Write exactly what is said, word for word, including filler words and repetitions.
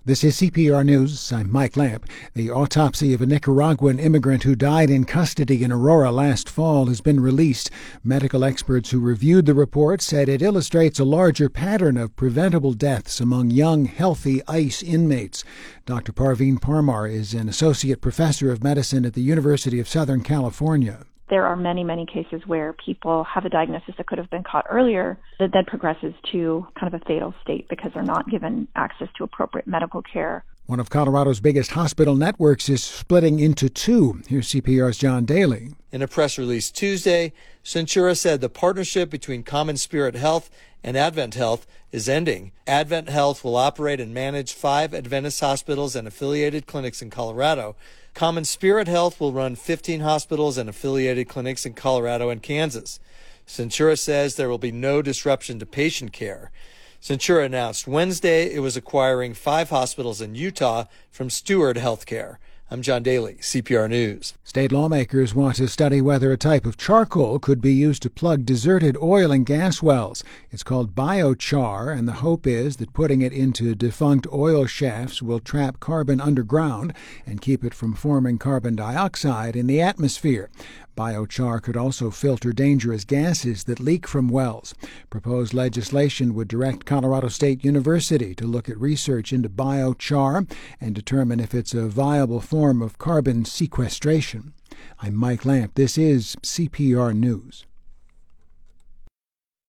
This is C P R News. I'm Mike Lamp. The autopsy of a Nicaraguan immigrant who died in custody in Aurora last fall has been released. Medical experts who reviewed the report said it illustrates a larger pattern of preventable deaths among young, healthy ICE inmates. Doctor Parveen Parmar is an associate professor of medicine at the University of Southern California. There are many, many cases where people have a diagnosis that could have been caught earlier that then progresses to kind of a fatal state because they're not given access to appropriate medical care. One of Colorado's biggest hospital networks is splitting into two. Here's C P R's John Daly. In a press release Tuesday, Centura said the partnership between CommonSpirit Health and Advent Health is ending. Advent Health will operate and manage five Adventist hospitals and affiliated clinics in Colorado. CommonSpirit Health will run fifteen hospitals and affiliated clinics in Colorado and Kansas. Centura says there will be no disruption to patient care. Centura announced Wednesday it was acquiring five hospitals in Utah from Steward Healthcare. I'm John Daly, C P R News. State lawmakers want to study whether a type of charcoal could be used to plug deserted oil and gas wells. It's called biochar, and the hope is that putting it into defunct oil shafts will trap carbon underground and keep it from forming carbon dioxide in the atmosphere. Biochar could also filter dangerous gases that leak from wells. Proposed legislation would direct Colorado State University to look at research into biochar and determine if it's a viable form of carbon sequestration. I'm Mike Lamp. This is C P R News.